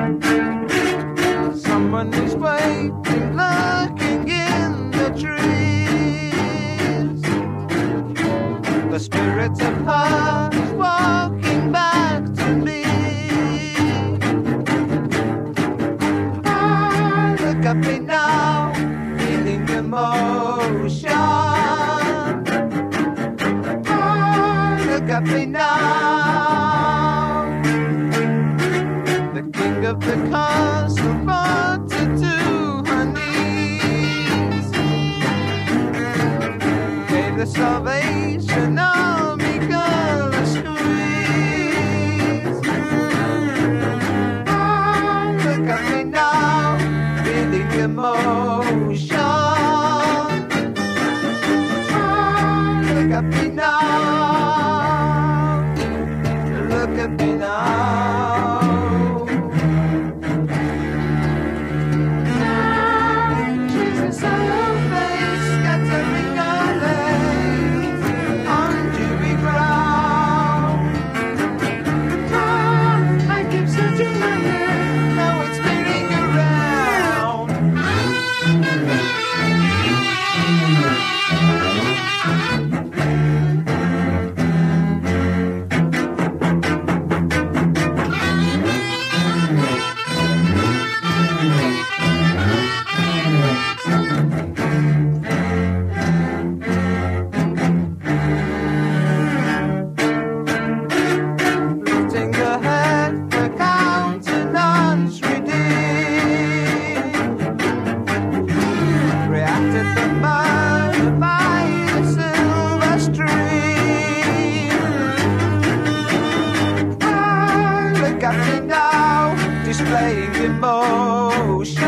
Someone is waiting, lurking in the trees. The spirits of past walking back to me. Look at me now, feeling emotion. Look at me now. The king of the castle brought her to her knees. Gave the Salvation Army girl a squeeze. Look at me now, feeling emotion. Look at me now. Look at me now. Jesus, I love face scattering our lanes on dewy ground. I keep searching my head, now it's spinning around. Lifting her head, her countenance redeemed. Reacted the murder by the silver stream. Look at me now, displaying emotion.